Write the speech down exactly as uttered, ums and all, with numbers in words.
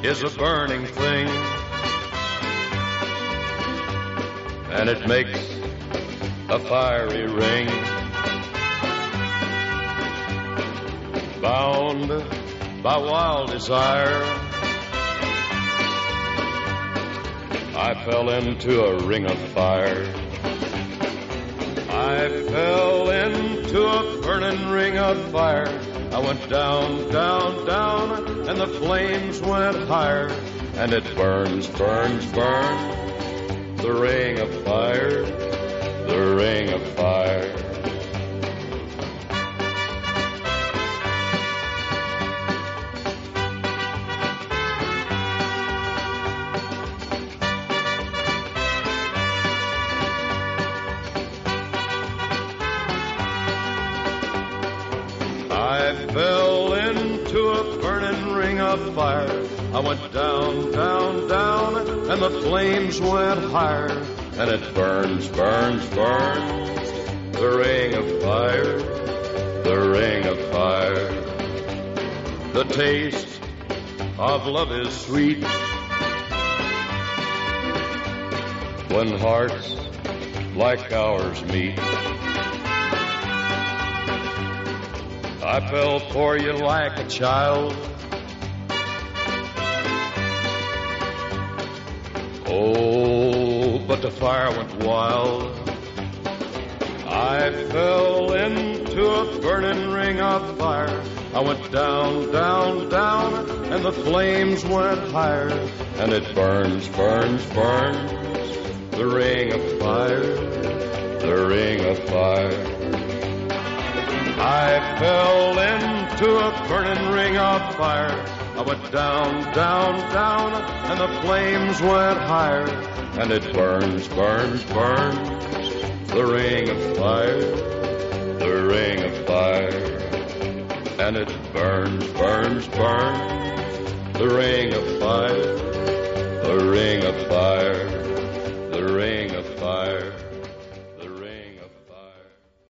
is a burning thing, and it makes a fiery ring. Bound by wild desire, I fell into a ring of fire. I fell into a burning ring of fire. I went down, down, down, and the flames went higher. And it burns, burns, burns, the ring of fire, the ring of fire. I fell into a burning ring of fire. I went down, down, down, and the flames went higher. And it burns, burns, burns, the ring of fire, the ring of fire. The taste of love is sweet when hearts like ours meet. I fell for you like a child. Oh, but the fire went wild. I fell into a burning ring of fire. I went down, down, down, and the flames went higher. And it burns, burns, burns, the ring of fire, the ring of fire. I fell into a burning ring of fire. I went down, down, down, and the flames went higher. And it burns, burns, burns, the ring of fire, the ring of fire. And it burns, burns, burns, the ring of